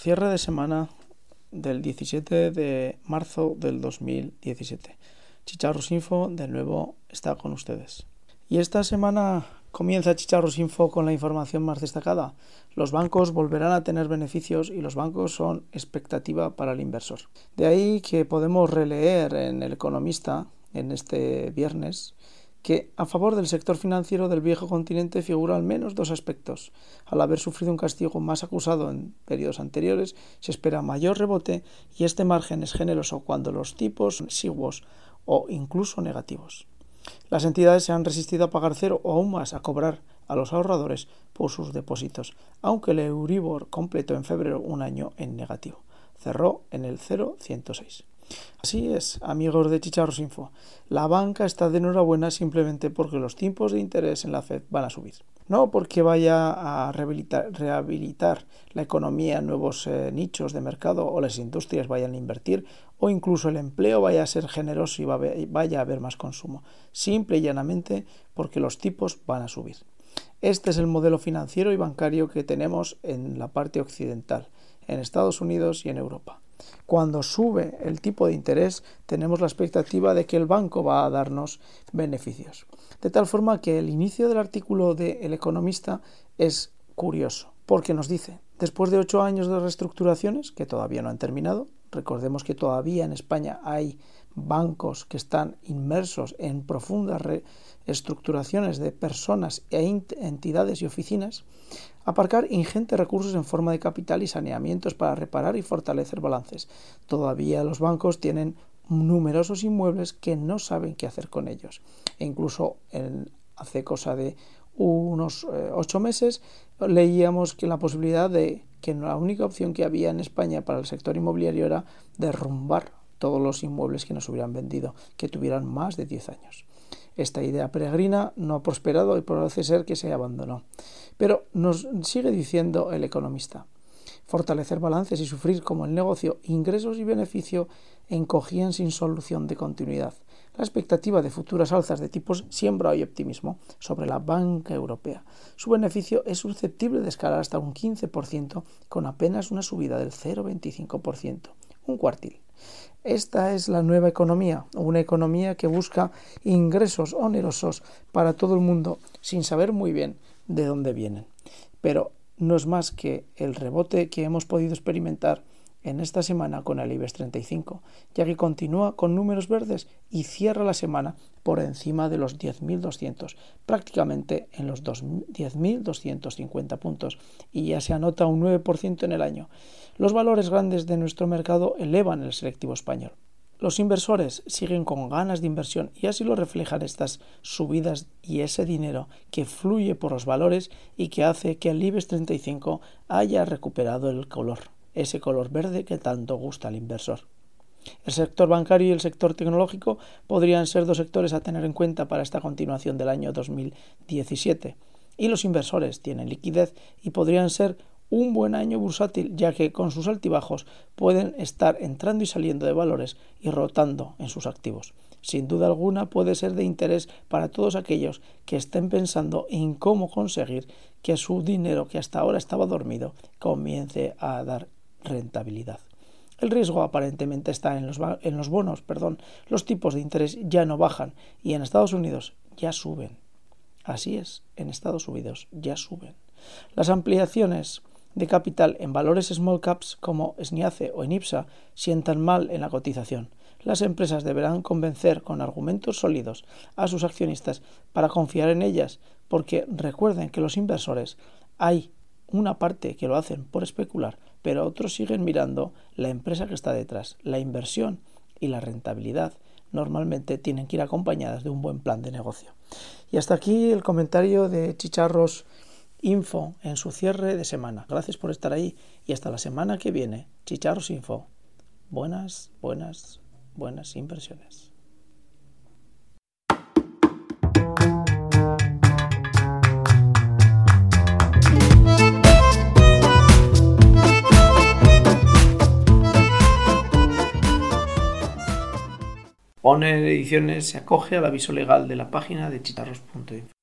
Cierre de semana del 17 de marzo del 2017. Chicharros Info de nuevo está con ustedes. Y esta semana comienza Chicharros Info con la información más destacada. Los bancos volverán a tener beneficios y los bancos son expectativa para el inversor. De ahí que podemos releer en El Economista en este viernes que a favor del sector financiero del viejo continente figura al menos dos aspectos. Al haber sufrido un castigo más acusado en periodos anteriores, se espera mayor rebote y este margen es generoso cuando los tipos son exiguos o incluso negativos. Las entidades se han resistido a pagar cero o aún más a cobrar a los ahorradores por sus depósitos, aunque el Euribor completó en febrero un año en negativo. Cerró en el 0,106. Así es, amigos de Chicharros Info, la banca está de enhorabuena simplemente porque los tipos de interés en la Fed van a subir. No porque vaya a rehabilitar la economía en nuevos nichos de mercado o las industrias vayan a invertir o incluso el empleo vaya a ser generoso y vaya a haber más consumo. Simple y llanamente porque los tipos van a subir. Este es el modelo financiero y bancario que tenemos en la parte occidental, en Estados Unidos y en Europa. Cuando sube el tipo de interés, tenemos la expectativa de que el banco va a darnos beneficios. De tal forma que el inicio del artículo de El Economista es curioso, porque nos dice, después de 8 años de reestructuraciones, que todavía no han terminado, recordemos que todavía en España hay bancos que están inmersos en profundas reestructuraciones de personas e entidades y oficinas, aparcar ingentes recursos en forma de capital y saneamientos para reparar y fortalecer balances. Todavía los bancos tienen numerosos inmuebles que no saben qué hacer con ellos. E incluso hace cosa de unos 8 meses leíamos que la posibilidad de que la única opción que había en España para el sector inmobiliario era derrumbar todos los inmuebles que nos hubieran vendido, que tuvieran más de 10 años. Esta idea peregrina no ha prosperado y parece ser que se abandonó. Pero nos sigue diciendo El Economista. Fortalecer balances y sufrir como el negocio, ingresos y beneficio encogían sin solución de continuidad. La expectativa de futuras alzas de tipos siembra hoy optimismo sobre la banca europea. Su beneficio es susceptible de escalar hasta un 15% con apenas una subida del 0,25%, un cuartil. Esta es la nueva economía, una economía que busca ingresos onerosos para todo el mundo sin saber muy bien de dónde vienen. Pero no es más que el rebote que hemos podido experimentar en esta semana con el IBEX 35, ya que continúa con números verdes y cierra la semana por encima de los 10.200, prácticamente en los 10.250 puntos, y ya se anota un 9% en el año. Los valores grandes de nuestro mercado elevan el selectivo español. Los inversores siguen con ganas de inversión y así lo reflejan estas subidas y ese dinero que fluye por los valores y que hace que el IBEX 35 haya recuperado el color, ese color verde que tanto gusta al inversor. El sector bancario y el sector tecnológico podrían ser dos sectores a tener en cuenta para esta continuación del año 2017. Y los inversores tienen liquidez y podrían ser un buen año bursátil, ya que con sus altibajos pueden estar entrando y saliendo de valores y rotando en sus activos. Sin duda alguna puede ser de interés para todos aquellos que estén pensando en cómo conseguir que su dinero, que hasta ahora estaba dormido, comience a dar rentabilidad. El riesgo aparentemente está en los bonos. Los tipos de interés ya no bajan y en Estados Unidos ya suben. Así es, en Estados Unidos ya suben. Las ampliaciones de capital en valores small caps como SNIACE o ENIPSA sientan mal en la cotización. Las empresas deberán convencer con argumentos sólidos a sus accionistas para confiar en ellas, porque recuerden que los inversores hay una parte que lo hacen por especular, pero otros siguen mirando la empresa que está detrás. La inversión y la rentabilidad normalmente tienen que ir acompañadas de un buen plan de negocio. Y hasta aquí el comentario de Chicharros Info en su cierre de semana. Gracias por estar ahí y hasta la semana que viene. Chicharros Info. Buenas inversiones. Owner Ediciones se acoge al aviso legal de la página de chicharros.info.